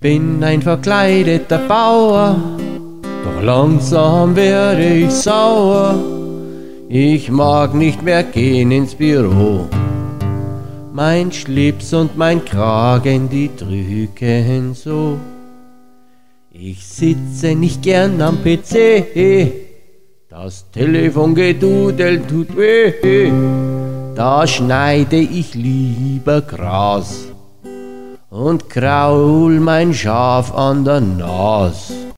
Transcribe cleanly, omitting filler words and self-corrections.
Bin ein verkleideter Bauer, doch langsam werde ich sauer. Ich mag nicht mehr gehen ins Büro. Mein Schlips und mein Kragen, die drücken so. Ich sitze nicht gern am PC, das Telefongedudel tut weh. Da schneide ich lieber Gras und kraul mein Schaf an der Nas.